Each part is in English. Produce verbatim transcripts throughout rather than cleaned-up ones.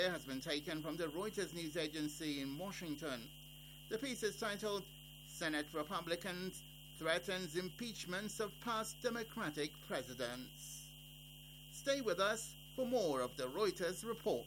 has been taken from the Reuters news agency in Washington. The piece is titled, Senate Republicans Threatens Impeachments of Past Democratic Presidents. Stay with us for more of the Reuters report.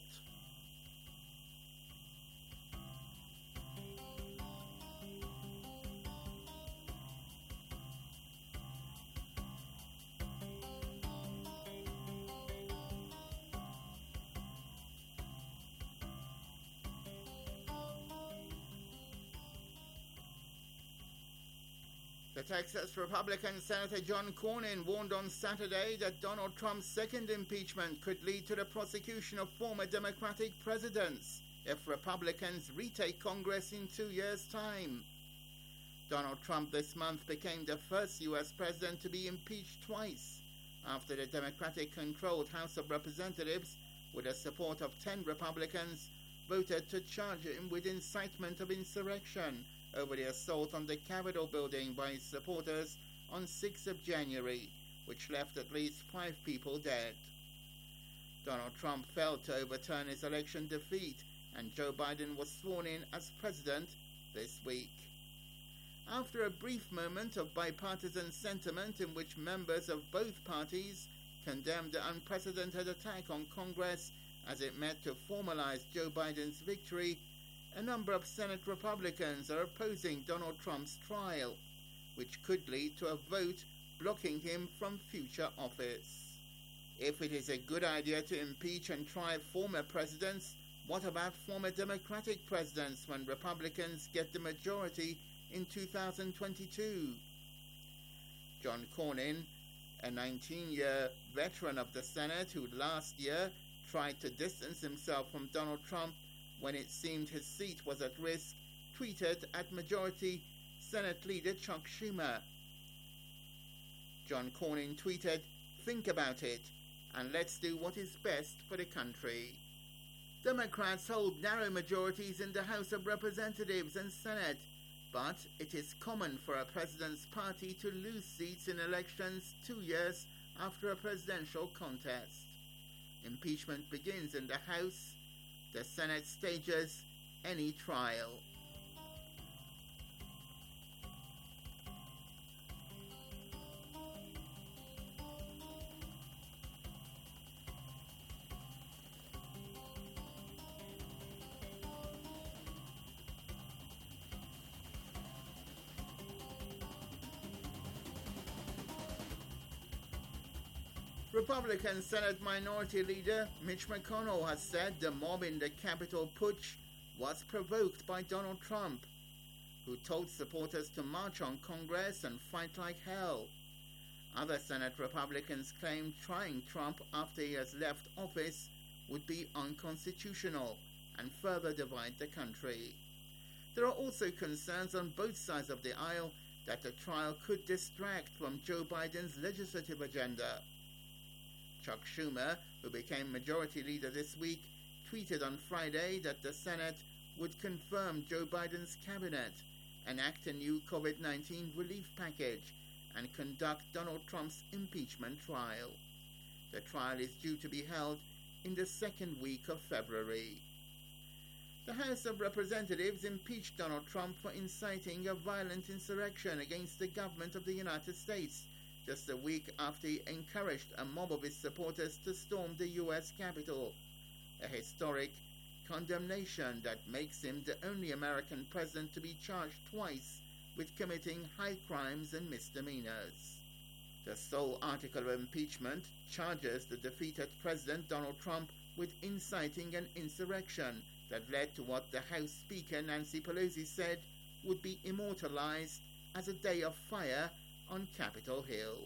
The Texas Republican Senator John Cornyn warned on Saturday that Donald Trump's second impeachment could lead to the prosecution of former Democratic presidents if Republicans retake Congress in two years' time. Donald Trump this month became the first U S president to be impeached twice after the Democratic-controlled House of Representatives, with the support of ten Republicans, voted to charge him with incitement of insurrection over the assault on the Capitol building by his supporters on sixth of January, which left at least five people dead. Donald Trump failed to overturn his election defeat, and Joe Biden was sworn in as president this week. After a brief moment of bipartisan sentiment in which members of both parties condemned the unprecedented attack on Congress as it met to formalize Joe Biden's victory, a number of Senate Republicans are opposing Donald Trump's trial, which could lead to a vote blocking him from future office. If it is a good idea to impeach and try former presidents, what about former Democratic presidents when Republicans get the majority in two thousand twenty-two? John Cornyn, a nineteen-year veteran of the Senate who last year tried to distance himself from Donald Trump when it seemed his seat was at risk, tweeted at Majority Senate Leader Chuck Schumer. John Cornyn tweeted, "Think about it, and let's do what is best for the country." Democrats hold narrow majorities in the House of Representatives and Senate, but it is common for a president's party to lose seats in elections two years after a presidential contest. Impeachment begins in the House. The Senate stages any trial. Republican Senate Minority Leader Mitch McConnell has said the mob in the Capitol putsch was provoked by Donald Trump, who told supporters to march on Congress and fight like hell. Other Senate Republicans claimed trying Trump after he has left office would be unconstitutional and further divide the country. There are also concerns on both sides of the aisle that the trial could distract from Joe Biden's legislative agenda. Chuck Schumer, who became Majority Leader this week, tweeted on Friday that the Senate would confirm Joe Biden's cabinet, enact a new COVID nineteen relief package, and conduct Donald Trump's impeachment trial. The trial is due to be held in the second week of February. The House of Representatives impeached Donald Trump for inciting a violent insurrection against the government of the United States, just a week after he encouraged a mob of his supporters to storm the U S Capitol, a historic condemnation that makes him the only American president to be charged twice with committing high crimes and misdemeanors. The sole article of impeachment charges the defeated President Donald Trump with inciting an insurrection that led to what the House Speaker Nancy Pelosi said would be immortalized as a day of fire on Capitol Hill.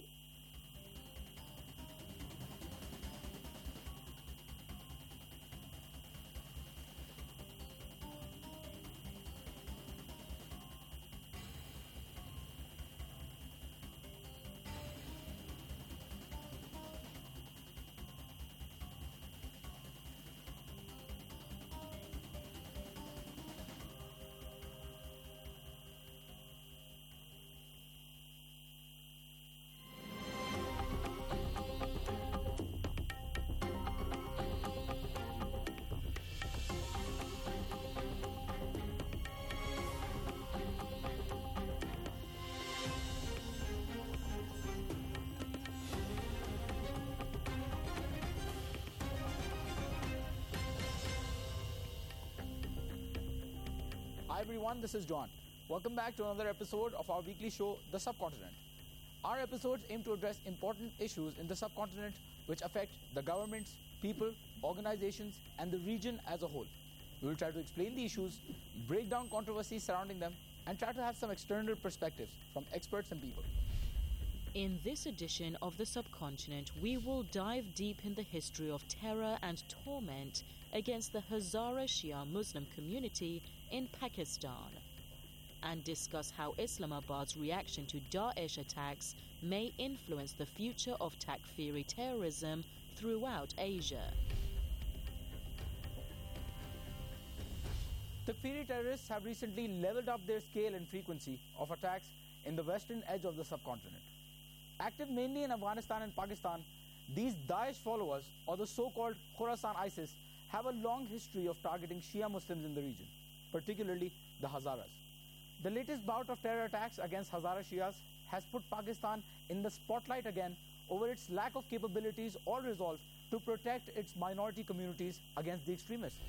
Hi everyone, this is John. Welcome back to another episode of our weekly show, The Subcontinent. Our episodes aim to address important issues in the subcontinent which affect the governments, people, organizations, and the region as a whole. We will try to explain the issues, break down controversies surrounding them, and try to have some external perspectives from experts and people. In this edition of The Subcontinent, we will dive deep in the history of terror and torment against the Hazara Shia Muslim community in Pakistan, and discuss how Islamabad's reaction to Daesh attacks may influence the future of Takfiri terrorism throughout Asia. Takfiri terrorists have recently leveled up their scale and frequency of attacks in the western edge of the subcontinent. Active mainly in Afghanistan and Pakistan, these Daesh followers, or the so-called Khorasan ISIS, have a long history of targeting Shia Muslims in the region, particularly the Hazaras. The latest bout of terror attacks against Hazara Shias has put Pakistan in the spotlight again over its lack of capabilities or resolve to protect its minority communities against the extremists.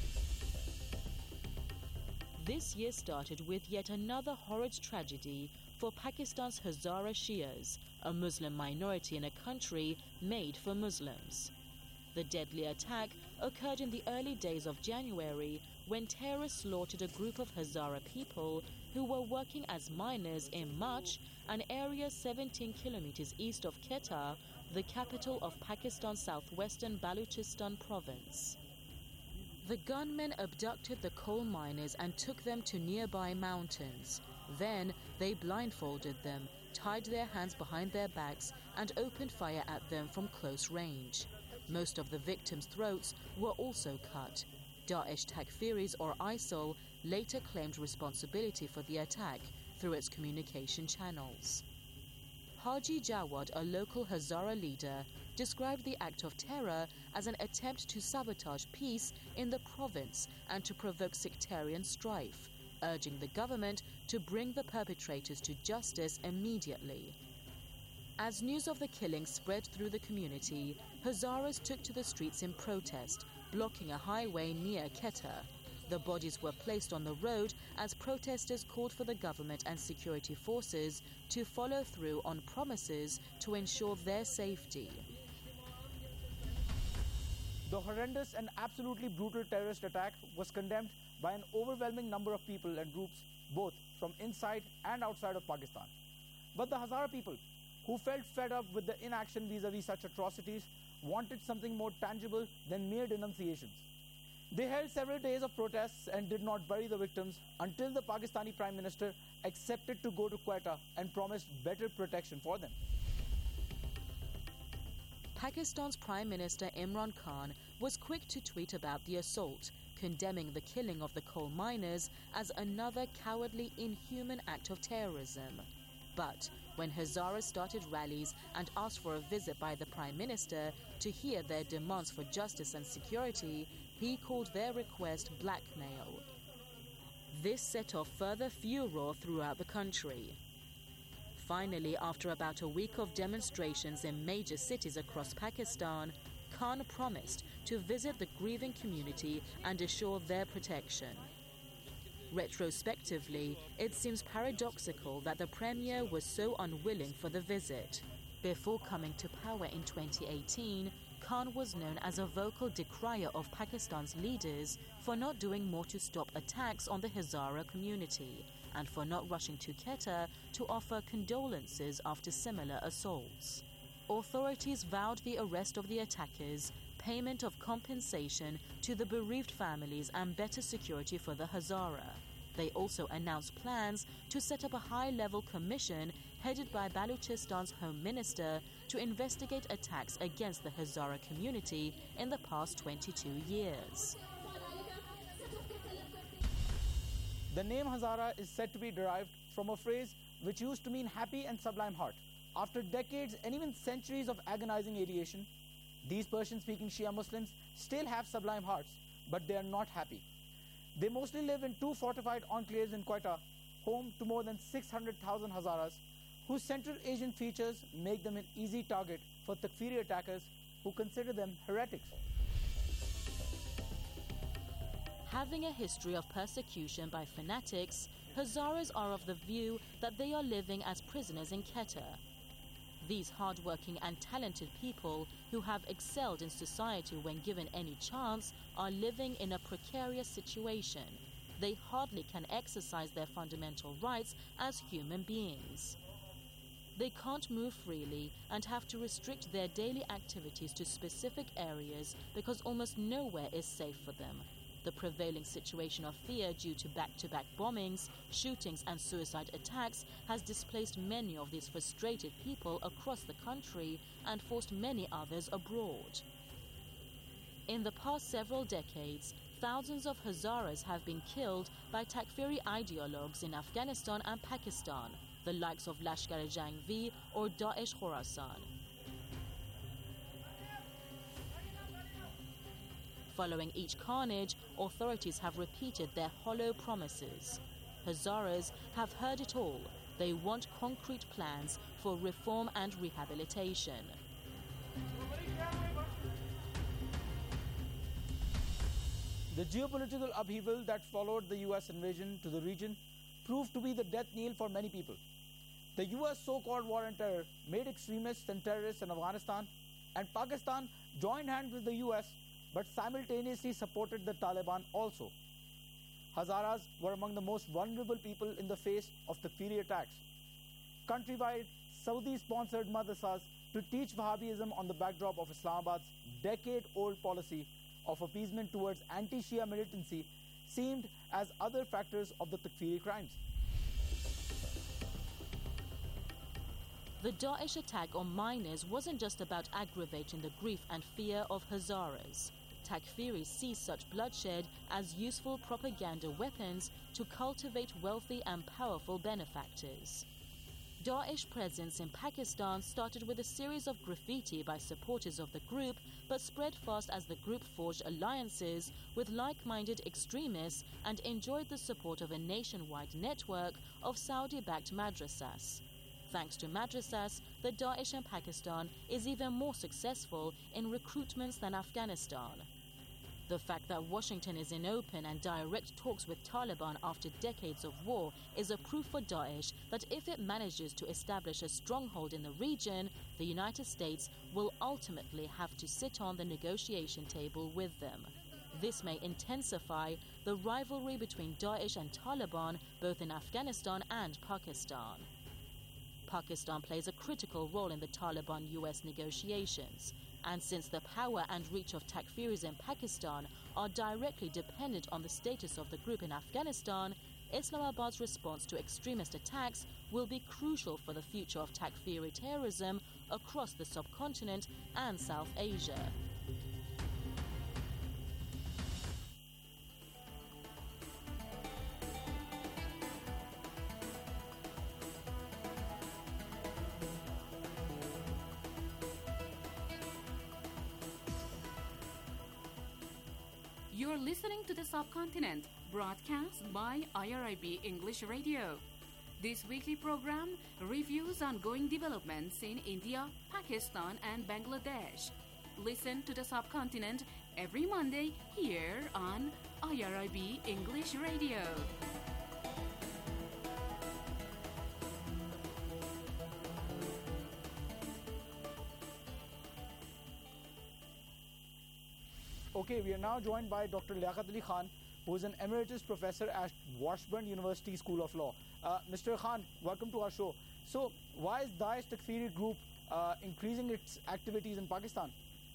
This year started with yet another horrid tragedy for Pakistan's Hazara Shias, a Muslim minority in a country made for Muslims. The deadly attack occurred in the early days of January when terrorists slaughtered a group of Hazara people who were working as miners in Mach, an area seventeen kilometers east of Quetta, the capital of Pakistan's southwestern Balochistan province. The gunmen abducted the coal miners and took them to nearby mountains. Then they blindfolded them, tied their hands behind their backs, and opened fire at them from close range. Most of the victims' throats were also cut. Daesh Takfiris, or I S I L, later claimed responsibility for the attack through its communication channels. Haji Jawad, a local Hazara leader, described the act of terror as an attempt to sabotage peace in the province and to provoke sectarian strife, urging the government to bring the perpetrators to justice immediately. As news of the killing spread through the community, Hazaras took to the streets in protest, blocking a highway near Quetta. The bodies were placed on the road as protesters called for the government and security forces to follow through on promises to ensure their safety. The horrendous and absolutely brutal terrorist attack was condemned by an overwhelming number of people and groups, both from inside and outside of Pakistan. But the Hazara people, who felt fed up with the inaction vis-a-vis such atrocities, wanted something more tangible than mere denunciations. They held several days of protests and did not bury the victims until the Pakistani Prime Minister accepted to go to Quetta and promised better protection for them. Pakistan's Prime Minister Imran Khan was quick to tweet about the assault, condemning the killing of the coal miners as another cowardly, inhuman act of terrorism. But when Hazaras started rallies and asked for a visit by the Prime Minister to hear their demands for justice and security, he called their request blackmail. This set off further furor throughout the country. Finally, after about a week of demonstrations in major cities across Pakistan, Khan promised to visit the grieving community and assure their protection. Retrospectively, it seems paradoxical that the Premier was so unwilling for the visit. Before coming to power in twenty eighteen, Khan was known as a vocal decrier of Pakistan's leaders for not doing more to stop attacks on the Hazara community and for not rushing to Quetta to offer condolences after similar assaults. Authorities vowed the arrest of the attackers, payment of compensation to the bereaved families, and better security for the Hazara. They also announced plans to set up a high-level commission headed by Balochistan's Home Minister to investigate attacks against the Hazara community in the past twenty-two years. The name Hazara is said to be derived from a phrase which used to mean happy and sublime heart. After decades and even centuries of agonizing ideation, these Persian-speaking Shia Muslims still have sublime hearts, but they are not happy. They mostly live in two fortified enclaves in Quetta, home to more than six hundred thousand Hazaras, whose Central Asian features make them an easy target for Takfiri attackers who consider them heretics. having a history of persecution by fanatics, Hazaras are of the view that they are living as prisoners in Quetta. These hard-working and talented people who have excelled in society when given any chance are living in a precarious situation. They hardly can exercise their fundamental rights as human beings. They can't move freely and have to restrict their daily activities to specific areas because almost nowhere is safe for them. The prevailing situation of fear due to back-to-back bombings, shootings and suicide attacks has displaced many of these frustrated people across the country and forced many others abroad. In the past several decades, thousands of Hazaras have been killed by Takfiri ideologues in Afghanistan and Pakistan, the likes of Lashkar-e-Jangvi or Daesh Khorasan. Following each carnage, authorities have repeated their hollow promises. Hazaras have heard it all. They want concrete plans for reform and rehabilitation. The geopolitical upheaval that followed the U S invasion to the region proved to be the death knell for many people. The U S so-called war on terror made extremists and terrorists in Afghanistan, and Pakistan joined hands with the U S but simultaneously supported the Taliban also. Hazaras were among the most vulnerable people in the face of Takfiri attacks. Countrywide, Saudi-sponsored madrasas to teach Wahhabism on the backdrop of Islamabad's decade-old policy of appeasement towards anti-Shia militancy seemed as other factors of the Takfiri crimes. The Daesh attack on miners wasn't just about aggravating the grief and fear of Hazaras. Takfiris see such bloodshed as useful propaganda weapons to cultivate wealthy and powerful benefactors. Daesh presence in Pakistan started with a series of graffiti by supporters of the group, but spread fast as the group forged alliances with like-minded extremists and enjoyed the support of a nationwide network of Saudi-backed madrasas. Thanks to madrasas, the Daesh in Pakistan is even more successful in recruitments than Afghanistan. The fact that Washington is in open and direct talks with Taliban after decades of war is a proof for Daesh that if it manages to establish a stronghold in the region, the United States will ultimately have to sit on the negotiation table with them. This may intensify the rivalry between Daesh and Taliban both in Afghanistan and Pakistan. Pakistan plays a critical role in the Taliban-U S negotiations, and since the power and reach of Takfiris in Pakistan are directly dependent on the status of the group in Afghanistan, Islamabad's response to extremist attacks will be crucial for the future of Takfiri terrorism across the subcontinent and South Asia. You're listening to The Subcontinent, broadcast by I R I B English Radio. This weekly program reviews ongoing developments in India, Pakistan, and Bangladesh. Listen to The Subcontinent every Monday here on I R I B English Radio. Okay, we are now joined by Doctor Liaquat Ali Khan, who is an emeritus professor at Washburn University School of Law. Uh, Mister Khan, welcome to our show. So, why is Daesh Takfiri group uh, increasing its activities in Pakistan?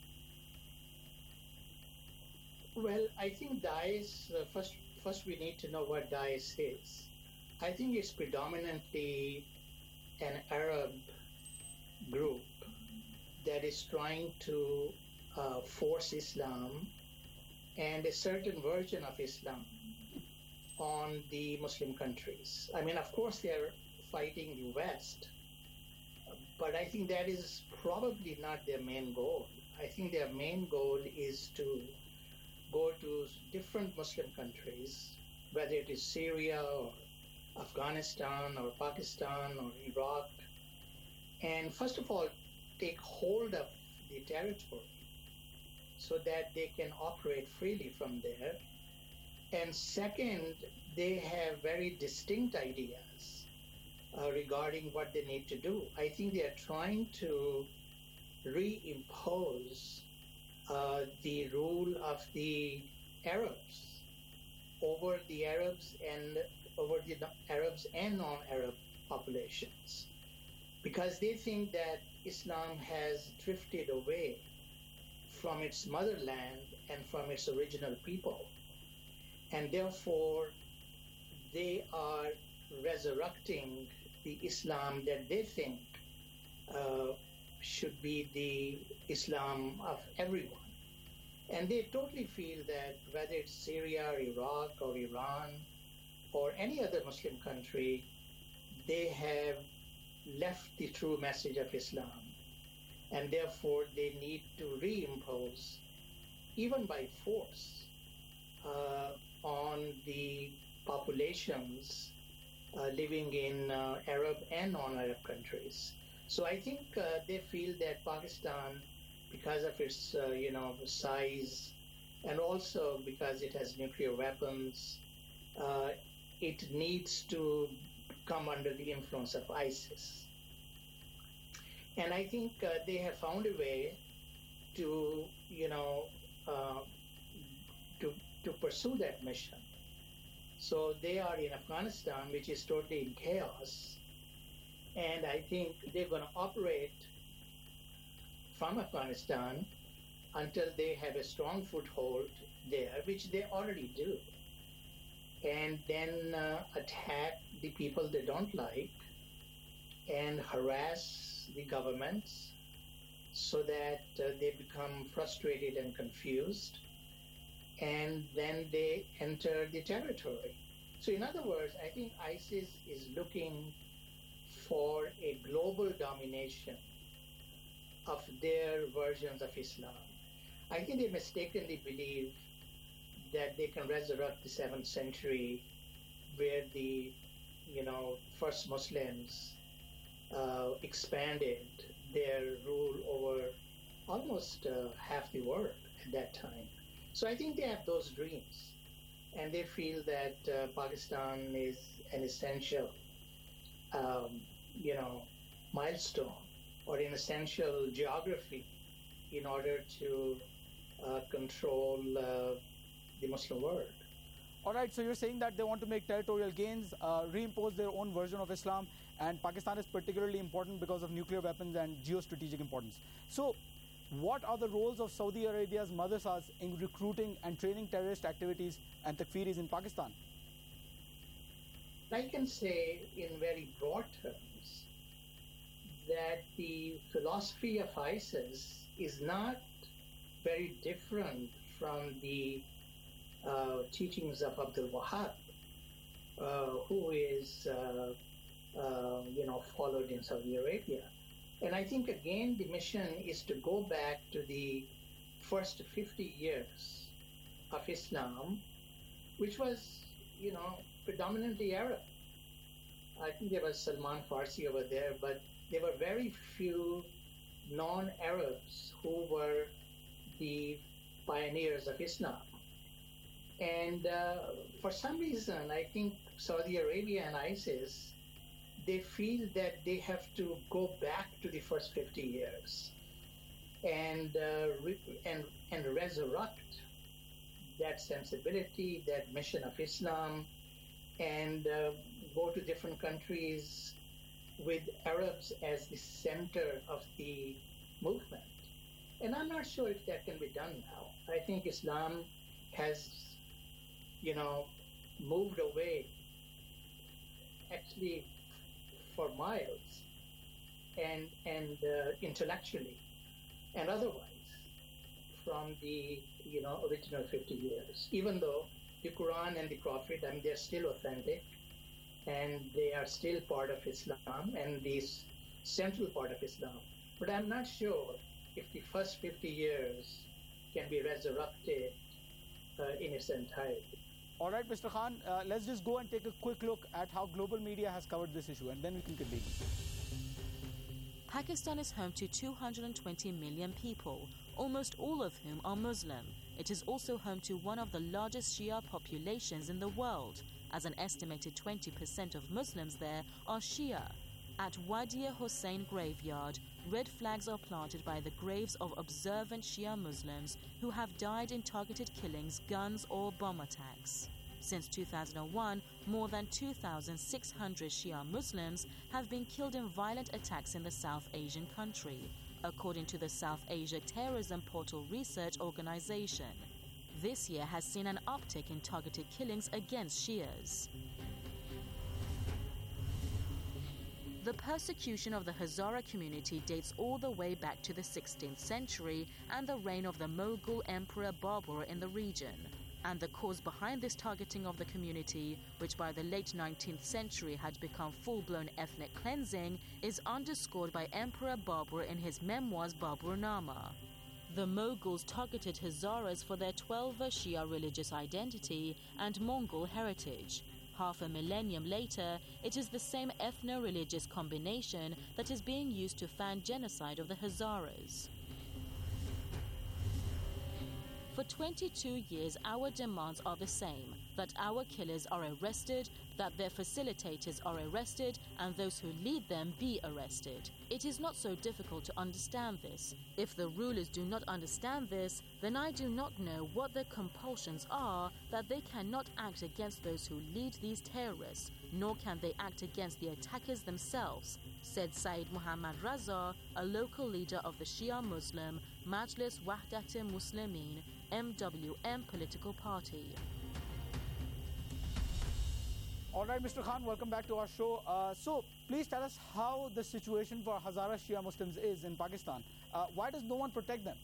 Well, I think Daesh, uh, first, first we need to know what Daesh is. I think it's predominantly an Arab group that is trying to uh, force Islam and a certain version of Islam on the Muslim countries. I mean, of course, they're fighting the West, but I think that is probably not their main goal. I think their main goal is to go to different Muslim countries, whether it is Syria or Afghanistan or Pakistan or Iraq, and first of all, take hold of the territory so that they can operate freely from there. And second, they have very distinct ideas uh, regarding what they need to do. I think they are trying to reimpose uh, the rule of the Arabs over the Arabs and over the Arabs and non-Arab populations, because they think that Islam has drifted away from its motherland and from its original people, and therefore they are resurrecting the Islam that they think uh, should be the Islam of everyone. And they totally feel that whether it's Syria or Iraq or Iran or any other Muslim country, they have left the true message of Islam. And therefore they need to reimpose, even by force, uh, on the populations uh, living in uh, Arab and non-Arab countries. So I think uh, they feel that Pakistan, because of its, uh, you know, size, and also because it has nuclear weapons, uh, it needs to come under the influence of ISIS. And I think uh, they have found a way to, you know, uh, to to pursue that mission. So they are in Afghanistan, which is totally in chaos, and I think they're going to operate from Afghanistan until they have a strong foothold there, which they already do, and then uh, attack the people they don't like and harass the governments so that uh, they become frustrated and confused, and then they enter the territory. So in other words, I think ISIS is looking for a global domination of their versions of Islam. I think they mistakenly believe that they can resurrect the seventh century, where the, you know, first Muslims uh, expanded their rule over almost uh, half the world at that time. So I think they have those dreams, and they feel that uh, Pakistan is an essential, um, you know, milestone or an essential geography in order to uh, control uh, the Muslim world. All right, so you're saying that they want to make territorial gains, uh, reimpose their own version of Islam, and Pakistan is particularly important because of nuclear weapons and geostrategic importance. So what are the roles of Saudi Arabia's madrasas in recruiting and training terrorist activities and takfiris in Pakistan? I can say in very broad terms that the philosophy of ISIS is not very different from the uh, teachings of Abdul Wahab, uh, who is, uh, uh, you know, followed in Saudi Arabia. And I think, again, the mission is to go back to the first fifty years of Islam, which was, you know, predominantly Arab. I think there was Salman Farsi over there, but there were very few non-Arabs who were the pioneers of Islam. And uh, for some reason, I think Saudi Arabia and ISIS, they feel that they have to go back to the first fifty years and uh, re- and and resurrect that sensibility, that mission of Islam, and uh, go to different countries with Arabs as the center of the movement. And I'm not sure if that can be done now. I think Islam has, you know, moved away actually for miles and and uh, intellectually and otherwise from the, you know, original fifty years. Even though the Quran and the Prophet, I mean, they're still authentic and they are still part of Islam and the central part of Islam. But I'm not sure if the first fifty years can be resurrected uh, in its entirety. All right, Mister Khan, uh, let's just go and take a quick look at how global media has covered this issue, and then we can continue. Pakistan is home to two hundred twenty million people, almost all of whom are Muslim, it is also home to one of the largest Shia populations in the world, as an estimated twenty percent of Muslims there are Shia. At Wadia Hussein graveyard, red flags are planted by the graves of observant Shia Muslims who have died in targeted killings, guns or bomb attacks. Since two thousand one, more than two thousand six hundred Shia Muslims have been killed in violent attacks in the South Asian country, according to the South Asia Terrorism Portal Research Organization. This year has seen an uptick in targeted killings against Shias. The persecution of the Hazara community dates all the way back to the sixteenth century and the reign of the Mughal Emperor Babur in the region. And the cause behind this targeting of the community, which by the late nineteenth century had become full-blown ethnic cleansing, is underscored by Emperor Babur in his memoirs Baburnama. The Mughals targeted Hazaras for their Twelver Shia religious identity and Mongol heritage. Half a millennium later, it is the same ethno-religious combination that is being used to fan genocide of the Hazaras. For twenty-two years, our demands are the same, that our killers are arrested, that their facilitators are arrested, and those who lead them be arrested. It is not so difficult to understand this. If the rulers do not understand this, then I do not know what their compulsions are that they cannot act against those who lead these terrorists, nor can they act against the attackers themselves, said Said Muhammad Raza, a local leader of the Shia Muslim Majlis Wahdat-e-Muslimin M W M political party. All right, Mister Khan, welcome back to our show. Uh, so, please tell us how the situation for Hazara Shia Muslims is in Pakistan. Uh, why does no one protect them?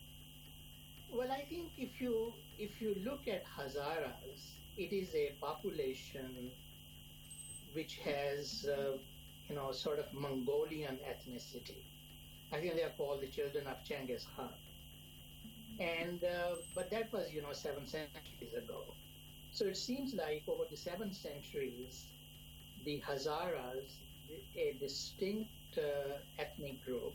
Well, I think if you if you look at Hazaras, it is a population which has, uh, you know, sort of Mongolian ethnicity. I think they are called the children of Genghis Khan. And uh, but that was, you know, seven centuries ago. So it seems like over the seven centuries, the Hazaras, a distinct uh, ethnic group,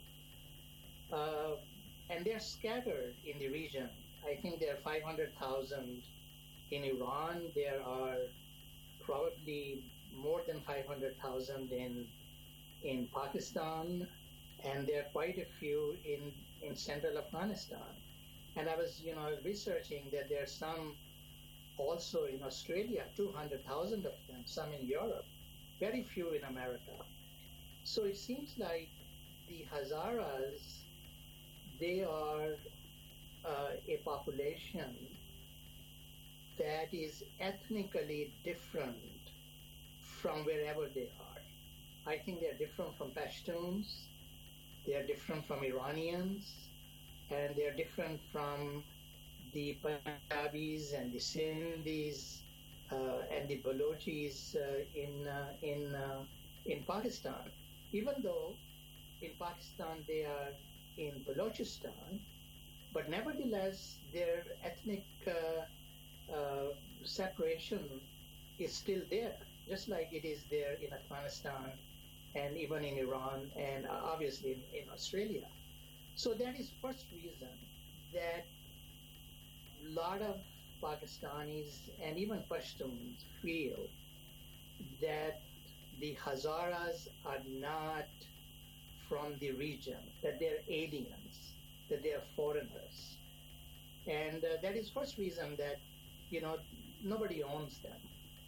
uh, and they're scattered in the region. I think there are five hundred thousand in Iran. There are probably more than five hundred thousand in in Pakistan, and there are quite a few in, in central Afghanistan. And I was, you know, researching that there are some also in Australia, two hundred thousand of them, some in Europe, very few in America. So it seems like the Hazaras, they are uh, a population that is ethnically different from wherever they are. I think they're different from Pashtuns, they're different from Iranians, and they're different from the Punjabis and the Sindhis uh, and the Balochis uh, in uh, in uh, in Pakistan. Even though in Pakistan they are in Balochistan, but nevertheless their ethnic uh, uh, separation is still there, just like it is there in Afghanistan and even in Iran and uh, obviously in, in Australia. So that is first reason that a lot of Pakistanis and even Pashtuns feel that the Hazaras are not from the region, that they're aliens, that they're foreigners. And uh, that is first reason that, you know, nobody owns them.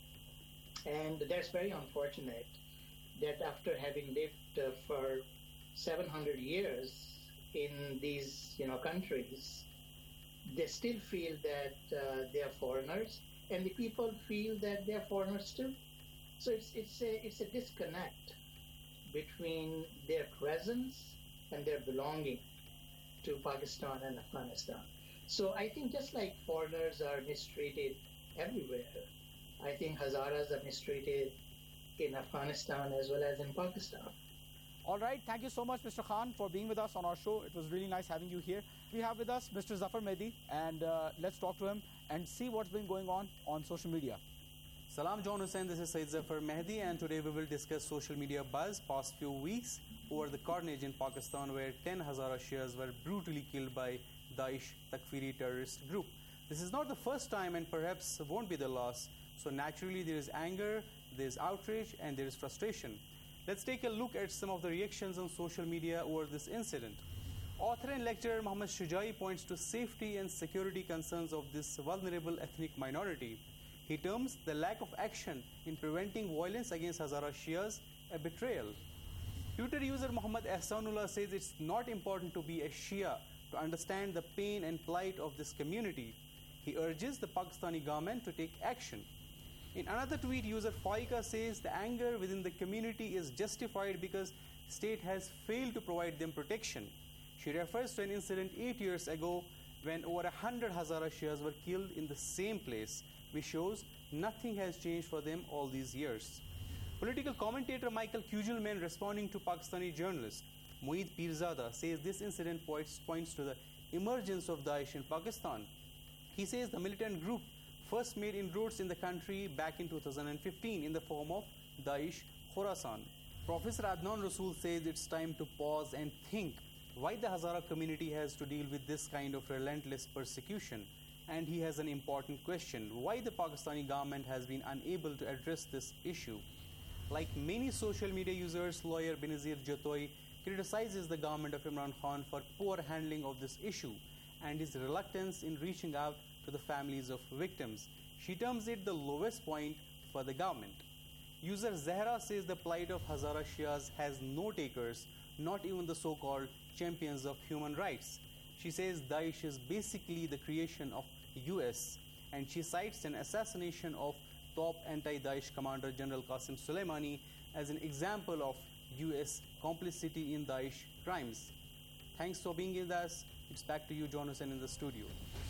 And that's very unfortunate that after having lived uh, for seven hundred years in these, you know, countries, they still feel that uh, they're foreigners, and the people feel that they're foreigners too. So it's it's a it's a disconnect between their presence and their belonging to Pakistan and Afghanistan. So I think just like foreigners are mistreated everywhere, I think Hazaras are mistreated in Afghanistan as well as in Pakistan. All right, thank you so much, Mister Khan, for being with us on our show. It was really nice having you here. We have with us Mister Zafar Mehdi, and uh, let's talk to him and see what's been going on on social media. Salam John Hussain, this is Said Zafar Mehdi, and today we will discuss social media buzz past few weeks over the carnage in Pakistan where ten Hazara Shias were brutally killed by Daesh Takfiri terrorist group. This is not the first time and perhaps won't be the last. So naturally there is anger, there is outrage, and there is frustration. Let's take a look at some of the reactions on social media over this incident. Author and lecturer Muhammad Shujai points to safety and security concerns of this vulnerable ethnic minority. He terms the lack of action in preventing violence against Hazara Shias a betrayal. Twitter user Muhammad Ehsanullah says it's not important to be a Shia to understand the pain and plight of this community. He urges the Pakistani government to take action. In another tweet, user Faika says the anger within the community is justified because state has failed to provide them protection. She refers to an incident eight years ago when over a hundred Hazara Shias were killed in the same place, which shows nothing has changed for them all these years. Political commentator Michael Kugelman, responding to Pakistani journalist Moeed Pirzada, says this incident points, points to the emergence of Daesh in Pakistan. He says the militant group first made inroads in the country back in two thousand fifteen in the form of Daesh Khorasan. Professor Adnan Rasool says it's time to pause and think why the Hazara community has to deal with this kind of relentless persecution. And he has an important question: why the Pakistani government has been unable to address this issue. Like many social media users, lawyer Benazir Jatoi criticizes the government of Imran Khan for poor handling of this issue and his reluctance in reaching out to the families of victims. She terms it the lowest point for the government. User Zahra says the plight of Hazara Shias has no takers, not even the so-called champions of human rights. She says Daesh is basically the creation of U S, and she cites an assassination of top anti-Daesh commander General Qasim Soleimani as an example of U S complicity in Daesh crimes. Thanks for being with us. It's back to you, John Hussain, in the studio.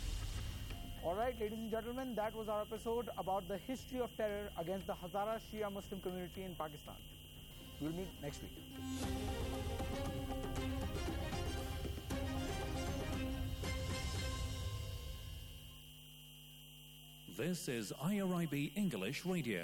All right, ladies and gentlemen, that was our episode about the history of terror against the Hazara Shia Muslim community in Pakistan. We'll meet next week. This is I R I B English Radio.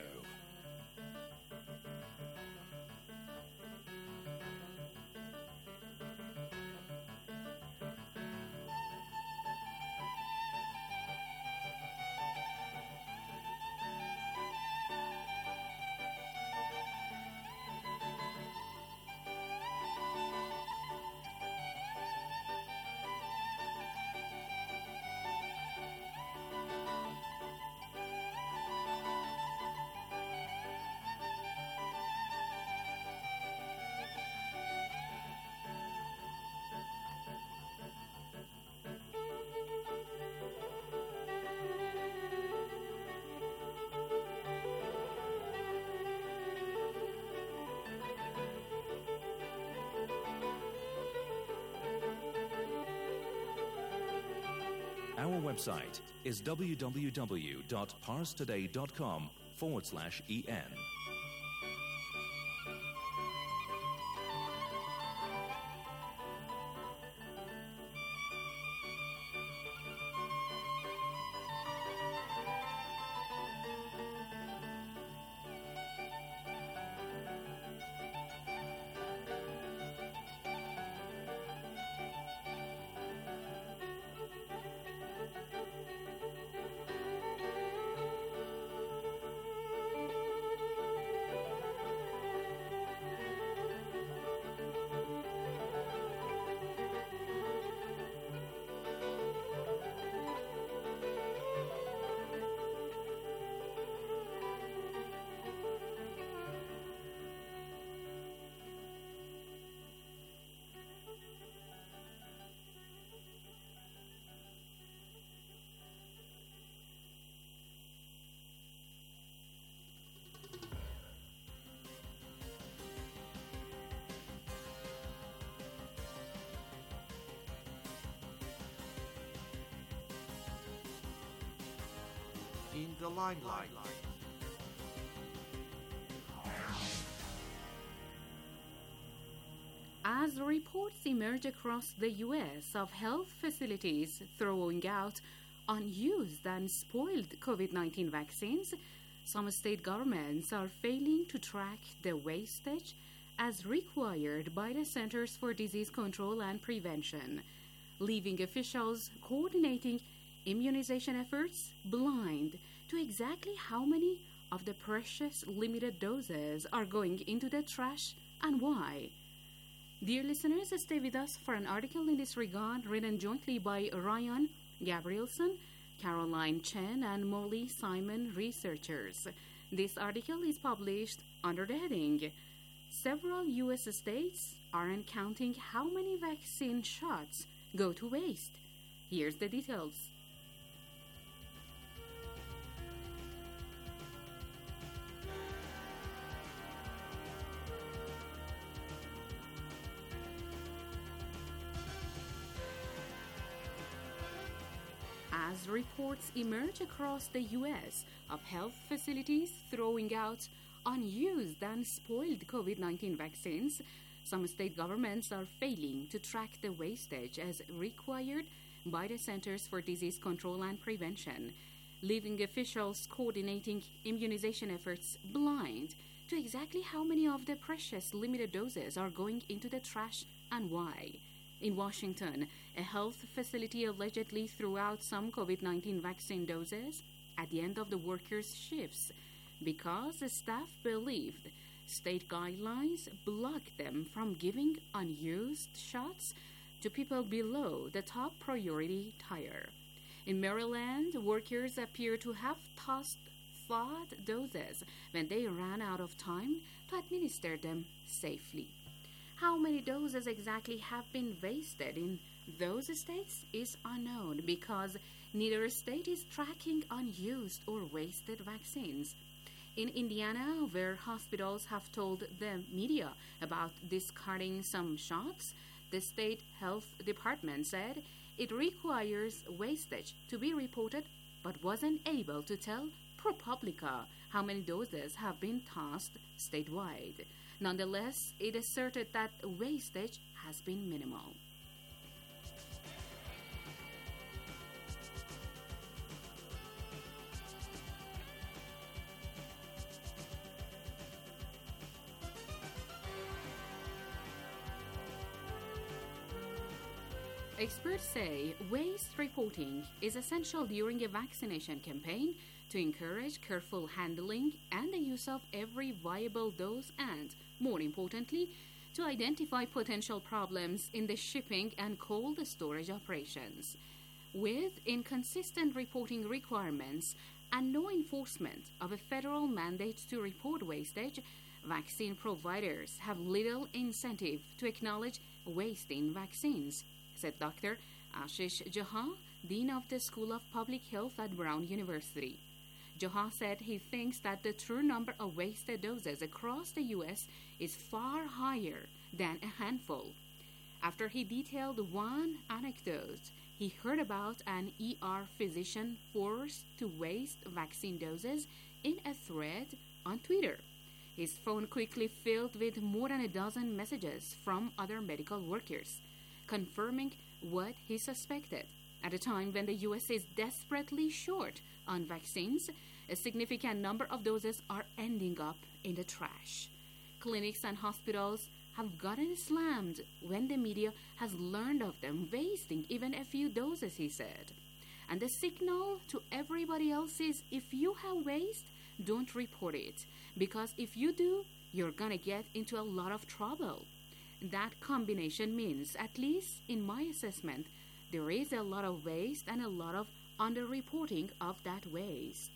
Our website is w w w dot pars today dot com forward slash en. In the limelight. As reports emerge across the U S of health facilities throwing out unused and spoiled COVID nineteen vaccines, some state governments are failing to track the wastage as required by the Centers for Disease Control and Prevention. leaving officials coordinating immunization efforts blind to exactly how many of the precious limited doses are going into the trash and why. Dear listeners, stay with us for an article in this regard written jointly by Ryan Gabrielson, Caroline Chen, and Molly Simon researchers. This article is published under the heading, Several U S states aren't counting how many vaccine shots go to waste. Here's the details. As reports emerge across the U S of health facilities throwing out unused and spoiled COVID nineteen vaccines, some state governments are failing to track the wastage as required by the Centers for Disease Control and Prevention, leaving officials coordinating immunization efforts blind to exactly how many of the precious limited doses are going into the trash and why. In Washington, a health facility allegedly threw out some COVID nineteen vaccine doses at the end of the workers' shifts because the staff believed state guidelines blocked them from giving unused shots to people below the top priority tier. In Maryland, workers appear to have tossed thawed doses when they ran out of time to administer them safely. How many doses exactly have been wasted in those states is unknown because neither state is tracking unused or wasted vaccines. In Indiana, where hospitals have told the media about discarding some shots, the state health department said it requires wastage to be reported but wasn't able to tell ProPublica how many doses have been tossed statewide. Nonetheless, it asserted that wastage has been minimal. Experts say waste reporting is essential during a vaccination campaign to encourage careful handling and the use of every viable dose and, more importantly, to identify potential problems in the shipping and cold storage operations. With inconsistent reporting requirements and no enforcement of a federal mandate to report wastage, vaccine providers have little incentive to acknowledge wasting vaccines, said Doctor Ashish Jha, Dean of the School of Public Health at Brown University. Jha said he thinks that the true number of wasted doses across the U S is far higher than a handful. After he detailed one anecdote he heard about an E R physician forced to waste vaccine doses in a thread on Twitter. His phone quickly filled with more than a dozen messages from other medical workers, confirming what he suspected. At a time when the U S is desperately short on vaccines, a significant number of doses are ending up in the trash. Clinics and hospitals have gotten slammed when the media has learned of them wasting even a few doses, he said. And the signal to everybody else is, if you have waste, don't report it, because if you do, you're gonna get into a lot of trouble. That combination means, at least in my assessment, there is a lot of waste and a lot of underreporting of that waste.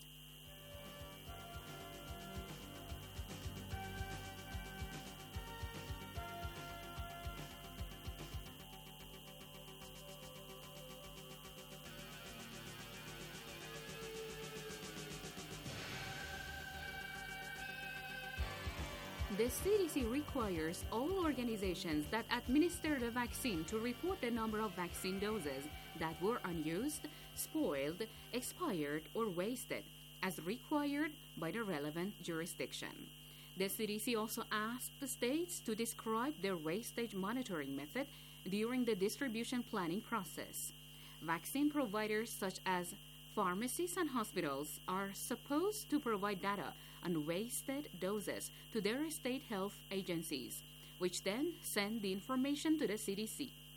The C D C requires all organizations that administer the vaccine to report the number of vaccine doses that were unused, spoiled, expired, or wasted, as required by the relevant jurisdiction. The C D C also asked the states to describe their wastage monitoring method during the distribution planning process. Vaccine providers such as pharmacies and hospitals are supposed to provide data on wasted doses to their state health agencies, which then send the information to the C D C.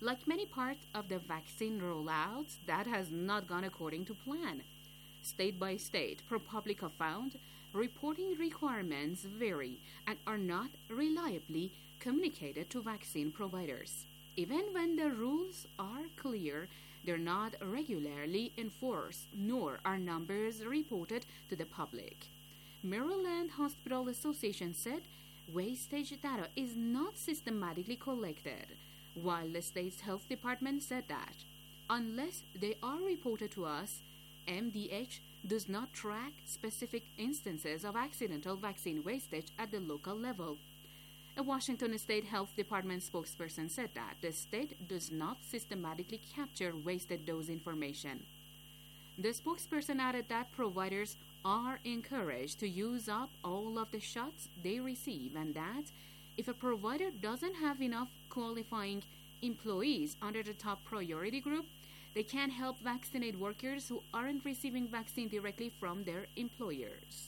Like many parts of the vaccine rollout, that has not gone according to plan. State by state, ProPublica have found reporting requirements vary and are not reliably communicated to vaccine providers. Even when the rules are clear, they're not regularly enforced, nor are numbers reported to the public. Maryland Hospital Association said wastage data is not systematically collected, while the state's health department said that unless they are reported to us, M D H does not track specific instances of accidental vaccine wastage at the local level. A Washington State Health Department spokesperson said that the state does not systematically capture wasted dose information. The spokesperson added that providers are encouraged to use up all of the shots they receive, and that if a provider doesn't have enough qualifying employees under the top priority group, they can help vaccinate workers who aren't receiving vaccine directly from their employers.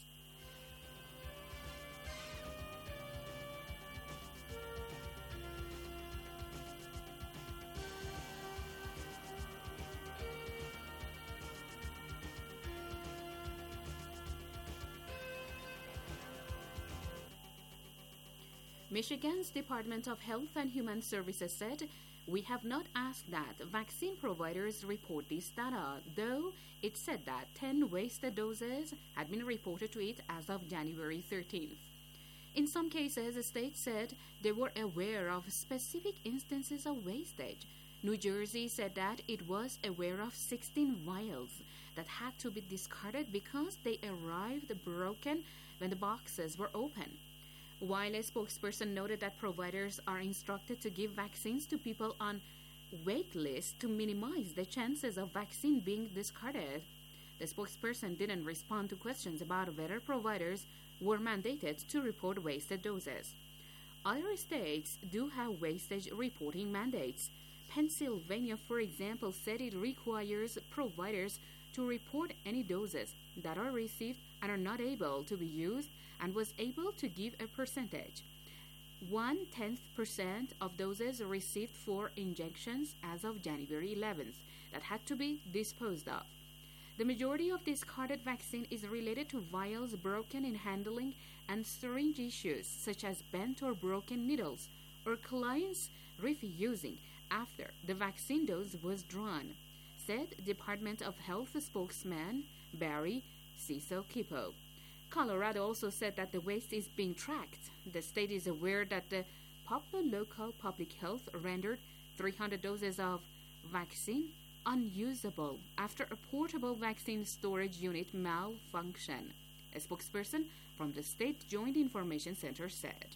Michigan's Department of Health and Human Services said, "We have not asked that vaccine providers report this data," though it said that ten wasted doses had been reported to it as of January thirteenth. In some cases, the state said they were aware of specific instances of wastage. New Jersey said that it was aware of sixteen vials that had to be discarded because they arrived broken when the boxes were open. While a spokesperson noted that providers are instructed to give vaccines to people on wait lists to minimize the chances of vaccine being discarded, the spokesperson didn't respond to questions about whether providers were mandated to report wasted doses. Other states do have wastage reporting mandates. Pennsylvania, for example, said it requires providers to report any doses that are received and are not able to be used, and was able to give a percentage. One-tenth percent of doses received for injections as of January eleventh that had to be disposed of. The majority of discarded vaccine is related to vials broken in handling and syringe issues, such as bent or broken needles, or clients refusing after the vaccine dose was drawn, said Department of Health spokesman Barry Ciso-Kipo. Colorado also said that the waste is being tracked. The state is aware that the Poplar Local Public Health rendered three hundred doses of vaccine unusable after a portable vaccine storage unit malfunctioned, a spokesperson from the State Joint Information Center said.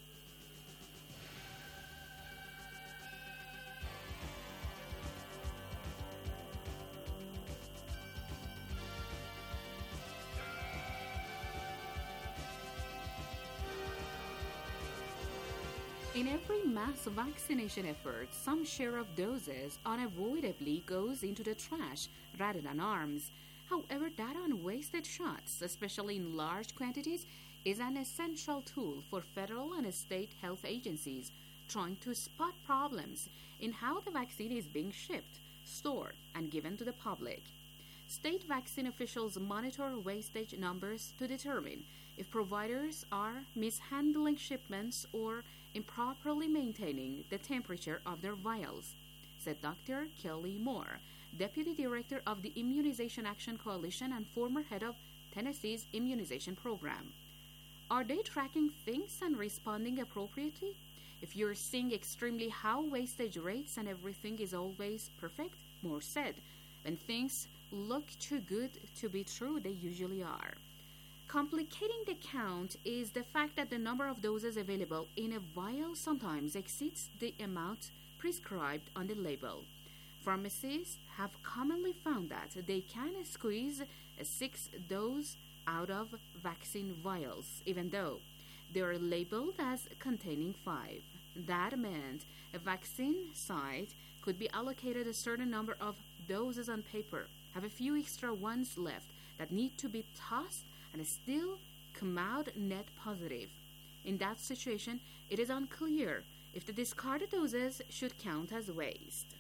In every mass vaccination effort, some share of doses unavoidably goes into the trash rather than arms. However, data on wasted shots, especially in large quantities, is an essential tool for federal and state health agencies trying to spot problems in how the vaccine is being shipped, stored, and given to the public. State vaccine officials monitor wastage numbers to determine if providers are mishandling shipments or improperly maintaining the temperature of their vials, said Doctor Kelly Moore, Deputy Director of the Immunization Action Coalition and former head of Tennessee's immunization program. Are they tracking things and responding appropriately? If you're seeing extremely high wastage rates and everything is always perfect, Moore said, when things look too good to be true, they usually are. Complicating the count is the fact that the number of doses available in a vial sometimes exceeds the amount prescribed on the label. Pharmacies have commonly found that they can squeeze a six dose out of vaccine vials, even though they are labeled as containing five. That meant a vaccine site could be allocated a certain number of doses on paper, have a few extra ones left that need to be tossed, and still come out net positive. In that situation, it is unclear if the discarded doses should count as waste.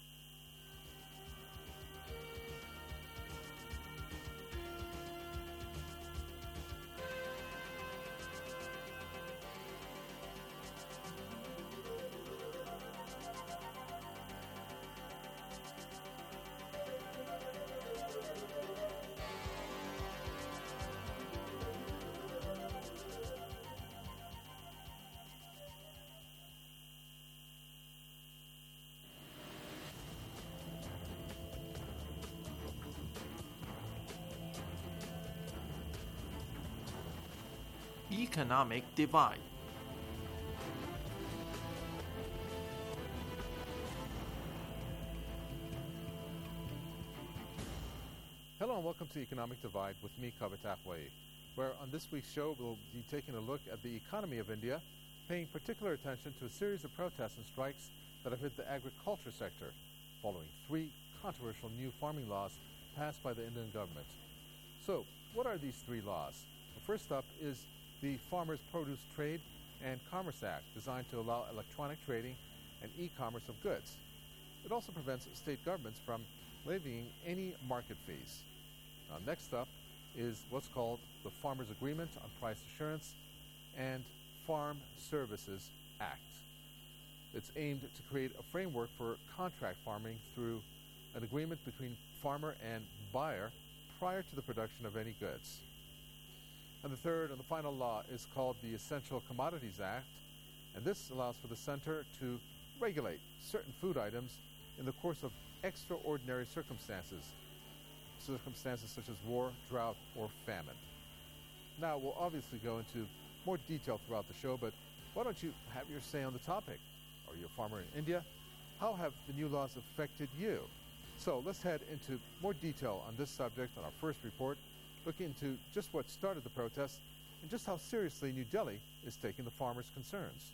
Economic divide. Hello and welcome to Economic Divide with me, Kavita Wai, where on this week's show we'll be taking a look at the economy of India, paying particular attention to a series of protests and strikes that have hit the agriculture sector, following three controversial new farming laws passed by the Indian government. So, what are these three laws? Well, first up is the Farmers Produce Trade and Commerce Act, designed to allow electronic trading and e-commerce of goods. It also prevents state governments from levying any market fees. Now, next up is what's called the Farmers Agreement on Price Assurance and Farm Services Act. It's aimed to create a framework for contract farming through an agreement between farmer and buyer prior to the production of any goods. And the third and the final law is called the Essential Commodities Act, and this allows for the center to regulate certain food items in the course of extraordinary circumstances, circumstances such as war, drought, or famine. Now, we'll obviously go into more detail throughout the show, but why don't you have your say on the topic? Are you a farmer in India? How have the new laws affected you? So let's head into more detail on this subject on our first report, looking into just what started the protests and just how seriously New Delhi is taking the farmers' concerns.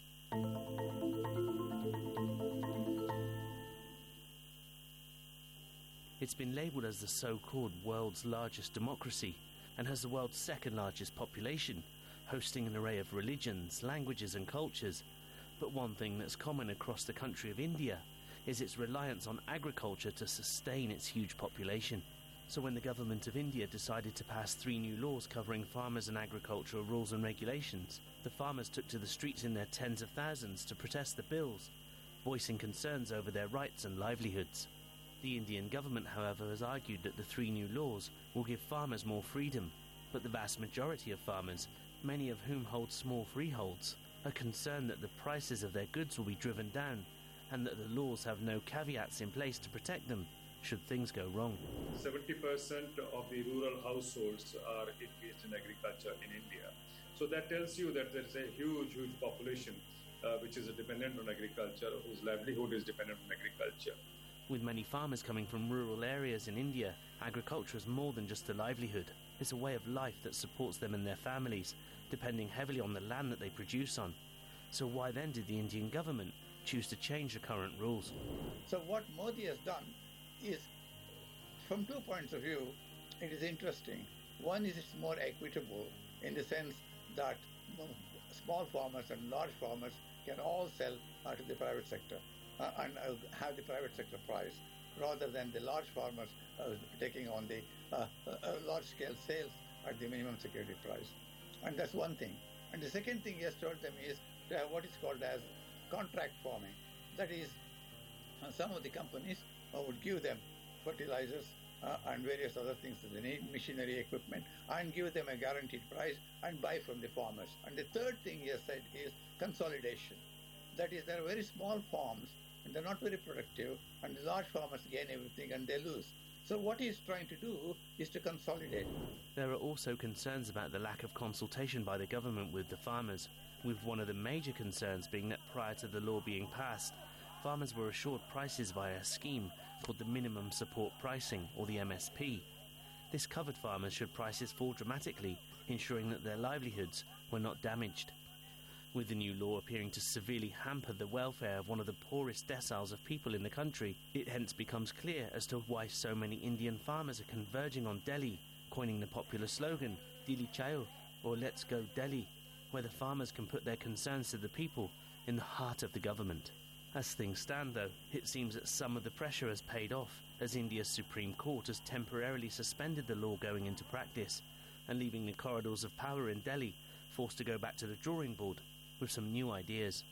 It's been labelled as the so-called world's largest democracy and has the world's second largest population, hosting an array of religions, languages and cultures. But one thing that's common across the country of India is its reliance on agriculture to sustain its huge population. So when the government of India decided to pass three new laws covering farmers and agricultural rules and regulations, the farmers took to the streets in their tens of thousands to protest the bills, voicing concerns over their rights and livelihoods. The Indian government, however, has argued that the three new laws will give farmers more freedom, but the vast majority of farmers, many of whom hold small freeholds, are concerned that the prices of their goods will be driven down and that the laws have no caveats in place to protect them should things go wrong. seventy percent of the rural households are engaged in agriculture in India. So that tells you that there is a huge, huge population uh, which is dependent on agriculture, whose livelihood is dependent on agriculture. With many farmers coming from rural areas in India, agriculture is more than just a livelihood. It's a way of life that supports them and their families, depending heavily on the land that they produce on. So why then did the Indian government choose to change the current rules? So what Modi has done is, from two points of view, it is interesting. One is it's more equitable in the sense that small farmers and large farmers can all sell uh, to the private sector uh, and uh, have the private sector price, rather than the large farmers uh, taking on the uh, uh, large-scale sales at the minimum security price. And that's one thing. And the second thing he has told them is to have what is called as contract farming. That is, uh, some of the companies uh, would give them fertilizers uh, and various other things that they need, machinery, equipment, and give them a guaranteed price and buy from the farmers. And the third thing he has said is consolidation. That is, there are very small farms and they're not very productive, and the large farmers gain everything and they lose. So what he's trying to do is to consolidate. There are also concerns about the lack of consultation by the government with the farmers, with one of the major concerns being that prior to the law being passed, farmers were assured prices via a scheme called the Minimum Support Pricing, or the M S P. This covered farmers should prices fall dramatically, ensuring that their livelihoods were not damaged. With the new law appearing to severely hamper the welfare of one of the poorest deciles of people in the country, it hence becomes clear as to why so many Indian farmers are converging on Delhi, coining the popular slogan, Dili Chayo, or Let's Go Delhi, where the farmers can put their concerns to the people in the heart of the government. As things stand, though, it seems that some of the pressure has paid off, as India's Supreme Court has temporarily suspended the law going into practice, and leaving the corridors of power in Delhi forced to go back to the drawing board with some new ideas.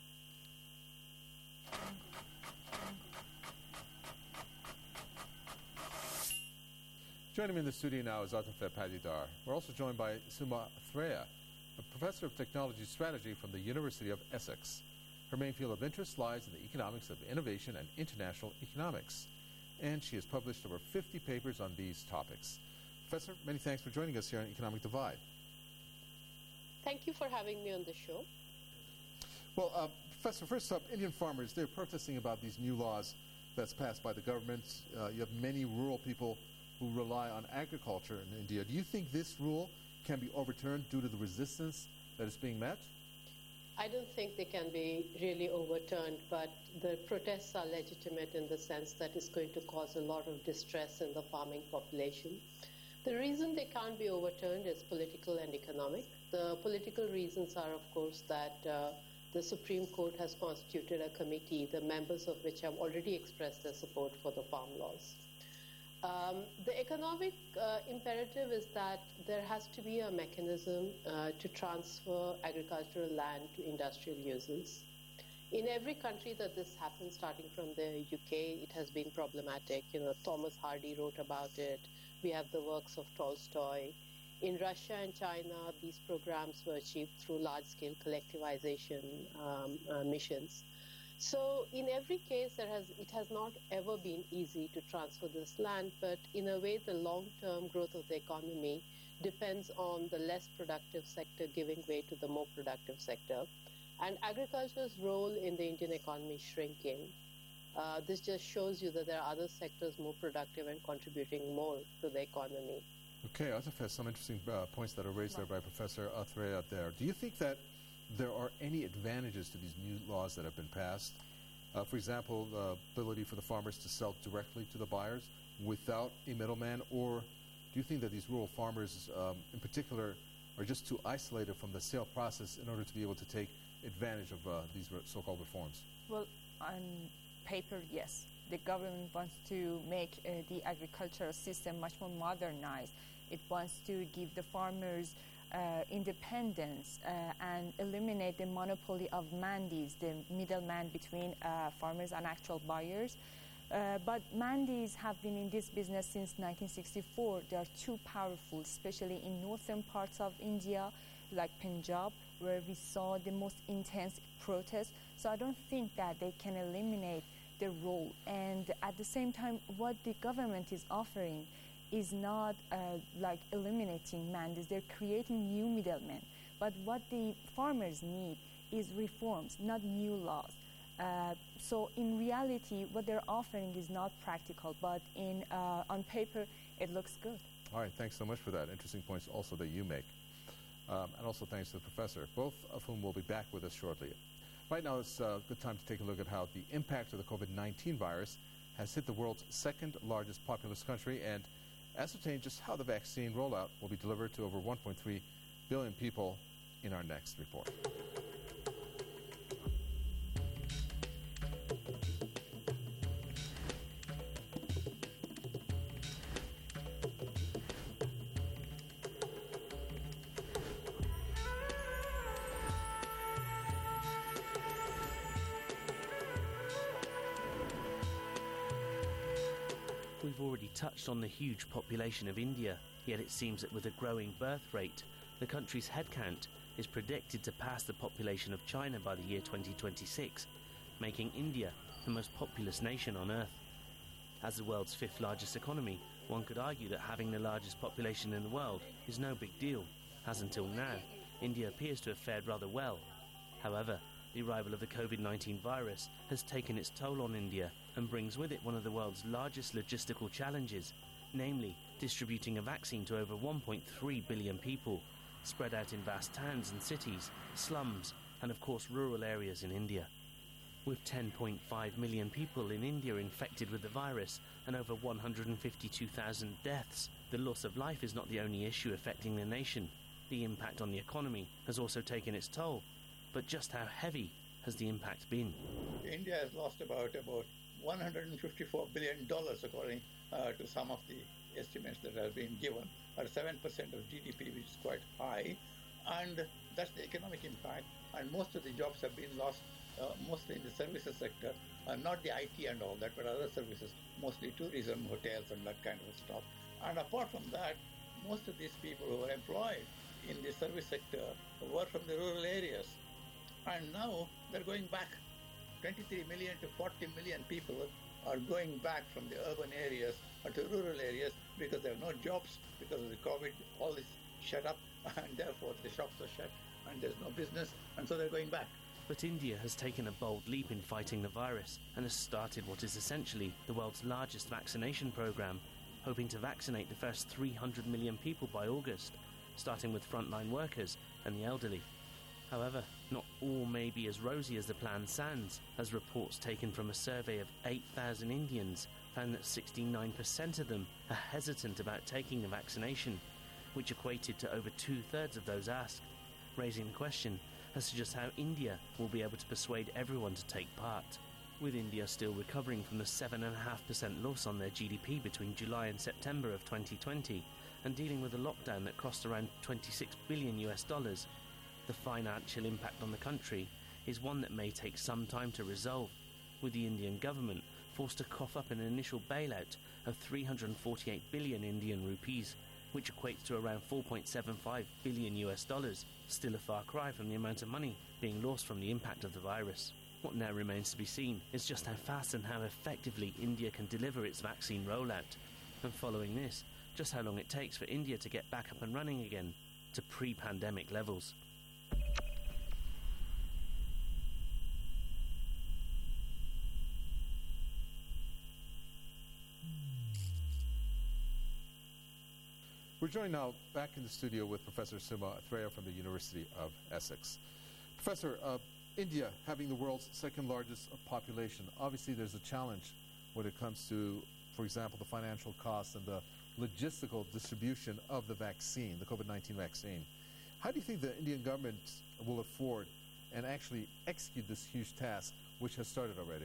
Joining me in the studio now is Atifeh Patidar. We're also joined by Suma Athreya, a professor of technology strategy from the University of Essex. Her main field of interest lies in the economics of innovation and international economics, and she has published over fifty papers on these topics. Professor, many thanks for joining us here on Economic Divide. Thank you for having me on the show. Well, uh, Professor, first up, Indian farmers, they're protesting about these new laws that's passed by the government. Uh, you have many rural people who rely on agriculture in India. Do you think this rule can be overturned due to the resistance that is being met? I don't think they can be really overturned, but the protests are legitimate in the sense that it's going to cause a lot of distress in the farming population. The reason they can't be overturned is political and economic. The political reasons are, of course, that uh, the Supreme Court has constituted a committee, the members of which have already expressed their support for the farm laws. Um, the economic uh, imperative is that there has to be a mechanism uh, to transfer agricultural land to industrial uses. In every country that this happens, starting from the U K, it has been problematic. You know, Thomas Hardy wrote about it. We have the works of Tolstoy. In Russia and China, these programs were achieved through large-scale collectivization um, uh, missions. So in every case, there has, it has not ever been easy to transfer this land, but in a way, the long-term growth of the economy depends on the less productive sector giving way to the more productive sector. And agriculture's role in the Indian economy is shrinking. Uh, this just shows you that there are other sectors more productive and contributing more to the economy. Okay, Atifeh, some interesting uh, points that are raised there by Professor Athreya there. Do you think that there are any advantages to these new laws that have been passed? Uh, for example, the ability for the farmers to sell directly to the buyers without a middleman, or do you think that these rural farmers um, in particular are just too isolated from the sale process in order to be able to take advantage of uh, these so-called reforms? Well, on paper, yes. The government wants to make uh, the agricultural system much more modernized. It wants to give the farmers uh, independence uh, and eliminate the monopoly of mandis, the middleman between uh, farmers and actual buyers. Uh, but mandis have been in this business since nineteen sixty-four. They are too powerful, especially in northern parts of India, like Punjab, where we saw the most intense protests. So I don't think that they can eliminate the role. And at the same time, what the government is offering is not uh, like eliminating mandis. They're creating new middlemen. But what the farmers need is reforms, not new laws. Uh, so in reality, what they're offering is not practical, but in uh, on paper, it looks good. All right, thanks so much for that. Interesting points also that you make. Um, and also thanks to the professor, both of whom will be back with us shortly. Right now, it's a good time to take a look at how the impact of the COVID nineteen virus has hit the world's second largest populous country and ascertain just how the vaccine rollout will be delivered to over one point three billion people in our next report. We've already touched on the huge population of India, yet it seems that with a growing birth rate, the country's headcount is predicted to pass the population of China by the year twenty twenty-six, making India the most populous nation on Earth. As the world's fifth largest economy, one could argue that having the largest population in the world is no big deal, as until now, India appears to have fared rather well. However, the arrival of the COVID nineteen virus has taken its toll on India and brings with it one of the world's largest logistical challenges, namely distributing a vaccine to over one point three billion people, spread out in vast towns and cities, slums, and of course rural areas in India. With ten point five million people in India infected with the virus and over one hundred fifty-two thousand deaths, the loss of life is not the only issue affecting the nation. The impact on the economy has also taken its toll. But just how heavy has the impact been? India has lost about about one hundred fifty-four billion dollars, according uh, to some of the estimates that have been given, or seven percent of G D P, which is quite high. And that's the economic impact. And most of the jobs have been lost, uh, mostly in the services sector, uh, not the I T and all that, but other services, mostly tourism, hotels, and that kind of stuff. And apart from that, most of these people who were employed in the service sector were from the rural areas. And now they're going back. twenty-three million to forty million people are going back from the urban areas to rural areas because there are no jobs, because of the COVID, all is shut up, and therefore the shops are shut, and there's no business, and so they're going back. But India has taken a bold leap in fighting the virus and has started what is essentially the world's largest vaccination program, hoping to vaccinate the first three hundred million people by August, starting with frontline workers and the elderly. However, not all may be as rosy as the plan sounds, as reports taken from a survey of eight thousand Indians found that sixty-nine percent of them are hesitant about taking the vaccination, which equated to over two-thirds of those asked, raising the question as to just how India will be able to persuade everyone to take part. With India still recovering from the seven point five percent loss on their G D P between July and September of twenty twenty, and dealing with a lockdown that cost around twenty-six billion U S dollars, the financial impact on the country is one that may take some time to resolve, with the Indian government forced to cough up an initial bailout of three hundred forty-eight billion Indian rupees, which equates to around four point seven five billion U S dollars, still a far cry from the amount of money being lost from the impact of the virus. What now remains to be seen is just how fast and how effectively India can deliver its vaccine rollout, and following this, just how long it takes for India to get back up and running again to pre-pandemic levels. We're joined now back in the studio with Professor Suma Athreya from the University of Essex. Professor, uh, India having the world's second largest population, obviously there's a challenge when it comes to, for example, the financial costs and the logistical distribution of the vaccine, the COVID nineteen vaccine. How do you think the Indian government will afford and actually execute this huge task, which has started already?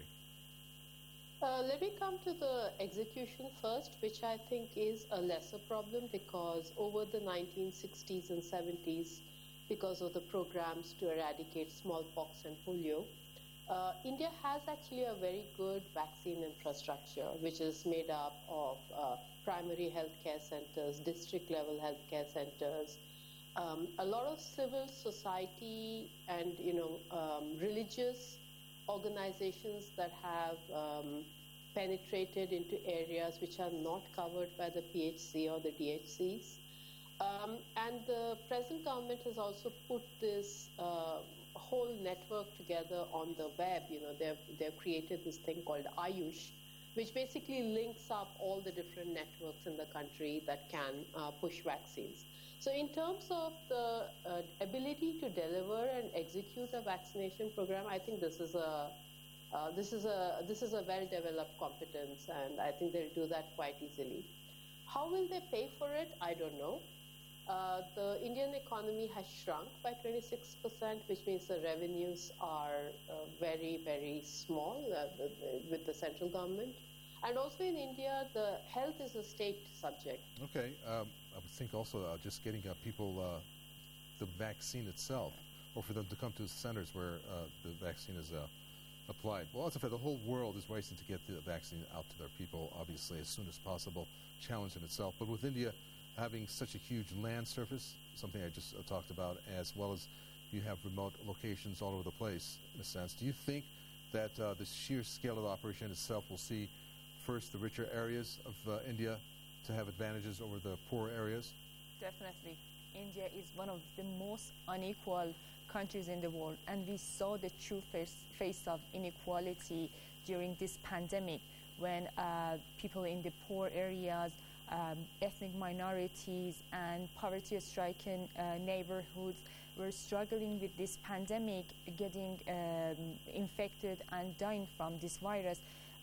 Uh, let me come to the execution first, which I think is a lesser problem, because over the nineteen sixties and seventies, because of the programs to eradicate smallpox and polio, uh, India has actually a very good vaccine infrastructure, which is made up of uh, primary healthcare centers, district level healthcare centers, um, a lot of civil society and you know um, religious organizations that have um, penetrated into areas which are not covered by the P H C or the D H Cs. Um, and the present government has also put this uh, whole network together on the web. You know, they've, they've created this thing called Ayush, which basically links up all the different networks in the country that can uh, push vaccines. So in terms of the uh, ability to deliver and execute a vaccination program, I think this is a uh, this is a this is a well-developed competence, and I think they'll do that quite easily. How will they pay for it? I don't know. Uh, the Indian economy has shrunk by twenty-six percent, which means the revenues are uh, very, very small uh, the, the, with the central government. And also in India, the health is a state subject. Okay. Um, I would think also uh, just getting uh, people uh, the vaccine itself, or for them to come to the centers where uh, the vaccine is uh, applied. Well, also, the whole world is racing to get the vaccine out to their people, obviously, as soon as possible. Challenge in itself. But with India having such a huge land surface, something I just uh, talked about, as well as you have remote locations all over the place, in a sense, do you think that uh, the sheer scale of the operation itself will see first the richer areas of uh, India to have advantages over the poorer areas? Definitely. India is one of the most unequal countries in the world, and we saw the true face, face of inequality during this pandemic when uh, people in the poor areas, um, ethnic minorities and poverty-stricken uh, neighborhoods were struggling with this pandemic, getting um, infected and dying from this virus.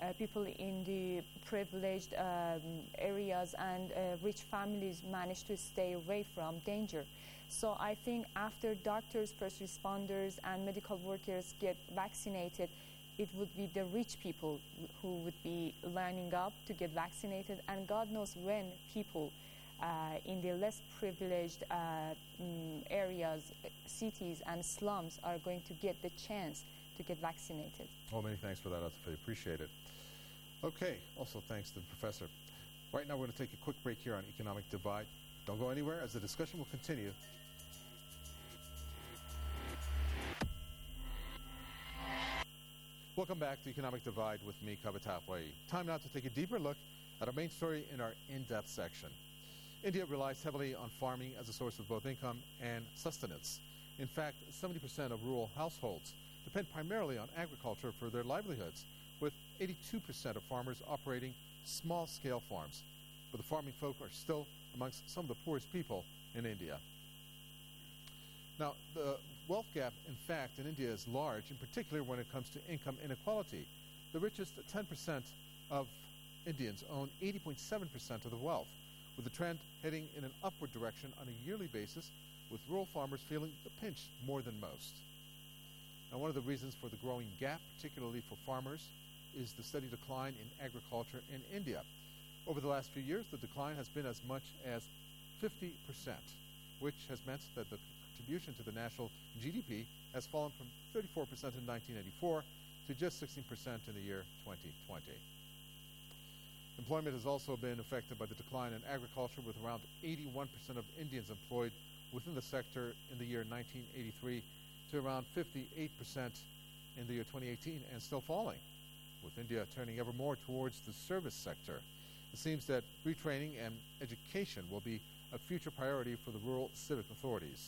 uh, people in the privileged um, areas and uh, rich families manage to stay away from danger. So I think after doctors, first responders, and medical workers get vaccinated, it would be the rich people who would be lining up to get vaccinated, and God knows when people uh, in the less privileged uh, mm, areas, cities and slums are going to get the chance to get vaccinated. Well, many thanks for that, Atif. Appreciate it. Okay, also thanks to the professor. Right now we're going to take a quick break here on Economic Divide. Don't go anywhere as the discussion will continue. Welcome back to Economic Divide with me, Kavitap Wai. Time now to take a deeper look at our main story in our in-depth section. India relies heavily on farming as a source of both income and sustenance. In fact, seventy percent of rural households depend primarily on agriculture for their livelihoods, with eighty-two percent of farmers operating small-scale farms. But the farming folk are still amongst some of the poorest people in India. Now, the wealth gap, in fact, in India is large, in particular when it comes to income inequality. The richest ten percent of Indians own eighty point seven percent of the wealth, with the trend heading in an upward direction on a yearly basis, with rural farmers feeling the pinch more than most. Now, one of the reasons for the growing gap, particularly for farmers, is the steady decline in agriculture in India. Over the last few years, the decline has been as much as fifty percent, which has meant that the contribution to the national G D P has fallen from thirty-four percent in nineteen eighty-four to just sixteen percent in the year twenty twenty. Employment has also been affected by the decline in agriculture, with around eighty-one percent of Indians employed within the sector in the year nineteen eighty-three to around fifty-eight percent in the year twenty eighteen, and still falling, with India turning ever more towards the service sector. It seems that retraining and education will be a future priority for the rural civic authorities.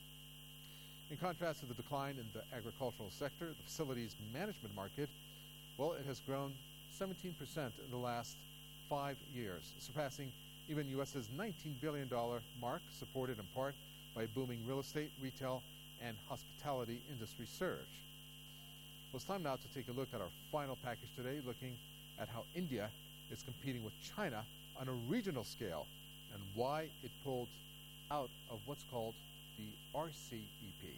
In contrast to the decline in the agricultural sector, the facilities management market, well, it has grown seventeen percent in the last five years, surpassing even U S's nineteen billion dollars mark, supported in part by booming real estate, retail, and hospitality industry surge. Well, it's time now to take a look at our final package today, looking at how India is competing with China on a regional scale and why it pulled out of what's called the R C E P.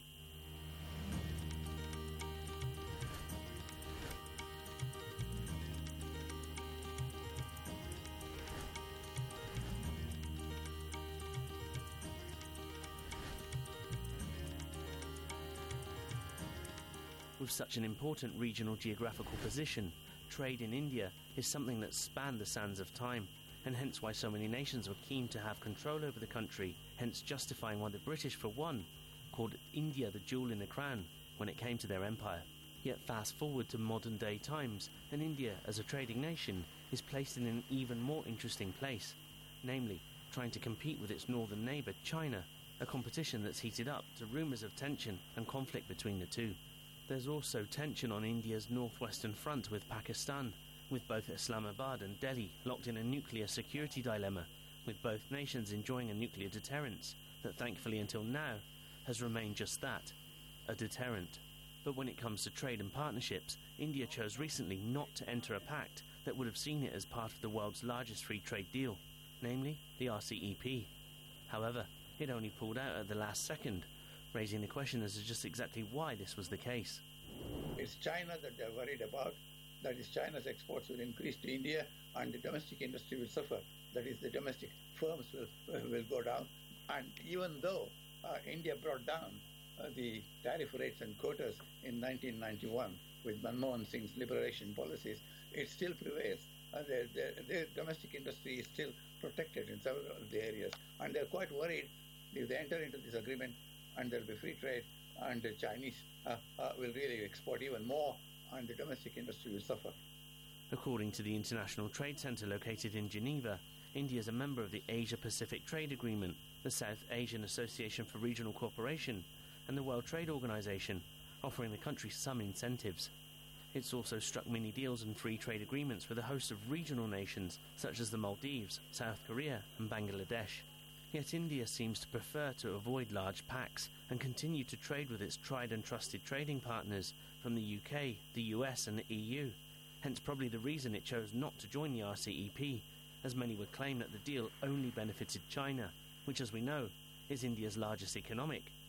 With such an important regional geographical position, trade in India is something that spanned the sands of time, and hence why so many nations were keen to have control over the country, hence justifying why the British, for one, called India the jewel in the crown when it came to their empire. Yet fast forward to modern day times, and India as a trading nation is placed in an even more interesting place, namely trying to compete with its northern neighbour China, a competition that's heated up to rumours of tension and conflict between the two. There's also tension on India's northwestern front with Pakistan, with both Islamabad and Delhi locked in a nuclear security dilemma, with both nations enjoying a nuclear deterrence that thankfully until now has remained just that, a deterrent. But when it comes to trade and partnerships, India chose recently not to enter a pact that would have seen it as part of the world's largest free trade deal, namely the R C E P. However, it only pulled out at the last second, raising the question as to just exactly why this was the case. It's China that they're worried about. That is, China's exports will increase to India and the domestic industry will suffer. That is, the domestic firms will, uh, will go down. And even though uh, India brought down uh, the tariff rates and quotas in nineteen ninety-one with Manmohan Singh's liberation policies, it still prevails. Uh, their, their, their domestic industry is still protected in several of the areas. And they're quite worried if they enter into this agreement and there'll be free trade, and the Chinese uh, uh, will really export even more, and the domestic industry will suffer. According to the International Trade Centre located in Geneva, India is a member of the Asia-Pacific Trade Agreement, the South Asian Association for Regional Cooperation, and the World Trade Organization, offering the country some incentives. It's also struck many deals and free trade agreements with a host of regional nations such as the Maldives, South Korea and Bangladesh. Yet India seems to prefer to avoid large pacts and continue to trade with its tried and trusted trading partners from the U K, the U S and the E U. hence probably the reason it chose not to join the R C E P, as many would claim that the deal only benefited China, which, as we know, is India's largest economic